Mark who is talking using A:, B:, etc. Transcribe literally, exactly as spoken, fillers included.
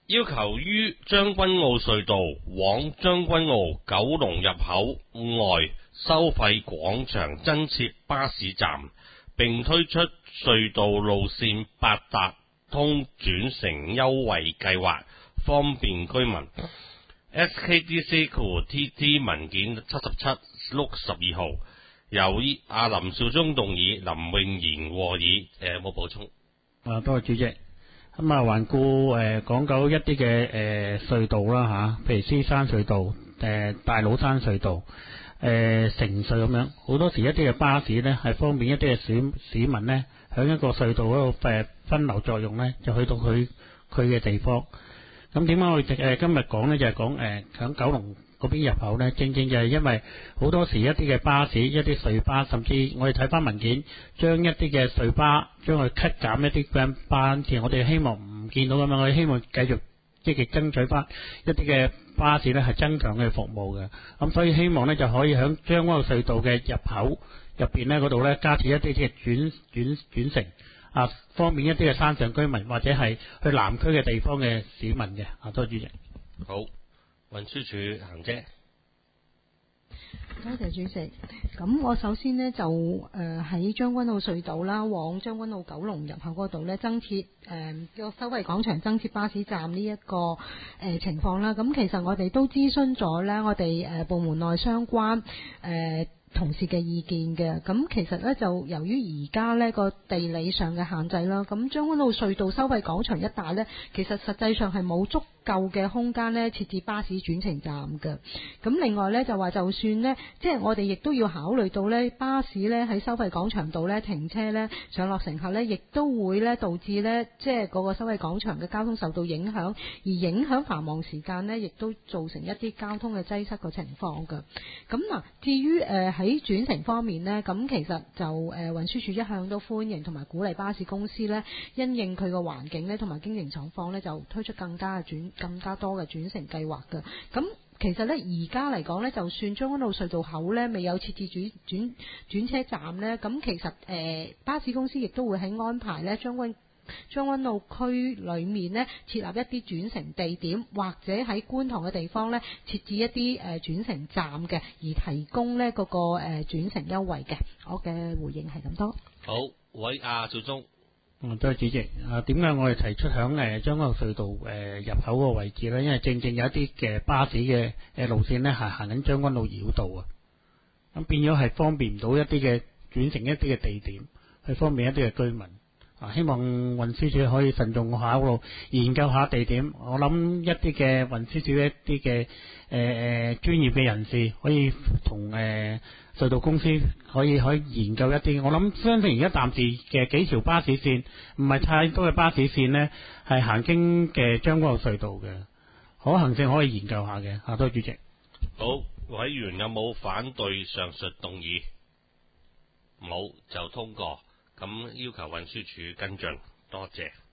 A: 要求於將軍澳隧道往將軍澳九龍入口外收費廣場增設巴士站，並推出隧道路線八達通轉乘優惠計劃，方便居民。S K D C T T 文件七十七六十二號，由阿林少忠動議，林穎賢和議。誒，有冇補充？
B: 啊，多謝主席。咁啊，環顧誒港九一啲嘅誒隧道啦嚇，譬如獅山隧道、誒、呃、大老山隧道、誒、呃、城隧咁樣，好多時一啲嘅巴士呢係方便一啲嘅市市民呢喺一個隧道嗰度誒分流作用呢，就去到佢佢嘅地方。咁點解我哋誒今日講呢？就係講誒響九龍嗰邊入口呢，正正就係因為好多時一啲嘅巴士、一啲隧巴，甚至我哋睇翻文件，將一啲嘅隧巴將佢 cut 減一啲嘅班次，我哋希望唔見到咁樣，我哋希望繼續積極爭取翻一啲嘅巴士呢係增強嘅服務嘅。咁所以希望呢就可以響將軍澳隧道嘅入口入邊呢嗰度呢加設一啲嘅轉轉轉乘。啊，方便一啲嘅山上居民或者係去南區嘅地方嘅市民嘅。啊，多謝主席。
A: 好，運輸署行姐。
C: 多謝主席。咁我首先呢，就誒喺將軍澳隧道啦，往將軍澳九龍入口嗰度呢，增設誒個收費廣場增設巴士站呢一個誒、呃、情況啦。咁其實我哋都諮詢咗呢，我哋誒部門內相關誒。呃同事嘅意見嘅。咁其實咧就由於而家呢個地理上嘅限制啦，咁將軍澳隧道收費廣場一帶呢，其實實際上係冇足夠嘅空間呢設置巴士轉乘站嘅。咁另外呢，就話就算呢，即係我哋亦都要考慮到呢巴士呢喺收費廣場度呢停車呢，上落乘客呢，亦都會呢導致呢即係嗰個收費廣場嘅交通受到影響，而影響繁忙時間呢，亦都造成一啲交通嘅擠塞嘅情況嘅。咁嗱，至於誒喺轉乘方面呢，咁其實就誒運輸署一向都歡迎同埋鼓勵巴士公司呢，因應佢個環境呢同埋經營狀況呢，就推出更加嘅轉更加多嘅轉乘計劃嘅。咁其實呢，而家嚟講呢，就算將軍澳隧道口呢未有設置轉轉轉車站呢，咁其實誒、呃、巴士公司亦都會喺安排呢將軍將軍澳區裏面呢設立一啲轉乘地點，或者喺觀塘嘅地方呢設置一啲誒轉乘站嘅，而提供呢嗰個誒轉乘優惠嘅。我嘅回應係咁多。
A: 好，喂，阿少忠。
B: 嗯，多謝主席。啊，點解我哋提出響誒將軍澳隧道誒、呃、入口個位置呢？因為正正有一啲嘅巴士嘅誒路線呢係行緊將軍澳繞道啊，咁變咗係方便唔到一啲嘅轉乘一啲嘅地點，去方便一啲嘅居民。啊，希望運輸署可以慎重考慮研究下地點。我諗一啲嘅運輸署一啲嘅誒誒專業嘅人士可以同誒、呃、隧道公司可以可以研究一啲。我諗相信而家暫時嘅幾條巴士線唔係太多嘅巴士線呢係行經嘅將軍澳隧道嘅，可行性可以研究下嘅。啊，多謝主席。
A: 好，委員有冇反對上述動議？冇就通過。咁要求運輸署跟進，多謝。